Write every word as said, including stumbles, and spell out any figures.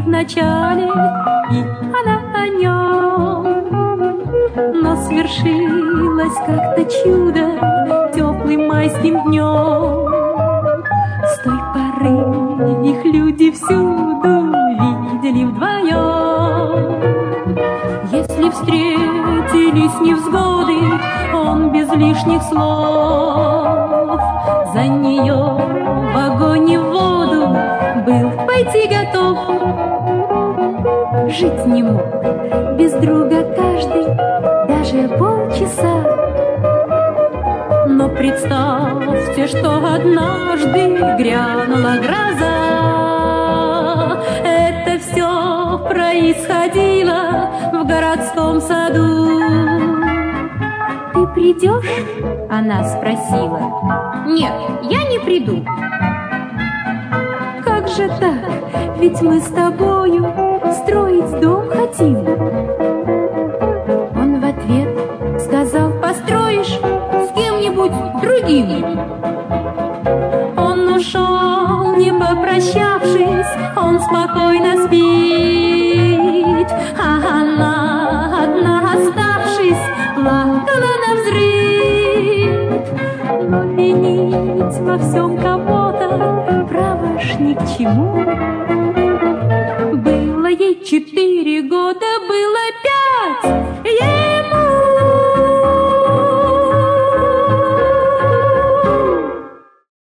вначале, и она о нем. Но свершилось как-то чудо теплым майским днем. С той поры их люди всюду видели вдвоем. Если встретились невзгоды, он без лишних слов за нее в огонь и в воду был пойти готов. Жить не мог без друга каждый, даже полчаса. Но представьте, что однажды грянула гроза. Это все происходило в городском саду. «Ты придешь?» — она спросила. «Нет, я не приду». «Как же так? Ведь мы с тобою строить дом хотим». Он в ответ сказал: «Построишь с кем-нибудь другим». Он ушел, не попрощавшись, он спокойно спит, а она, одна оставшись, плакала навзрыд. Но винить во всем кого-то, право ж ни к чему. Было ей четыре года, было пять,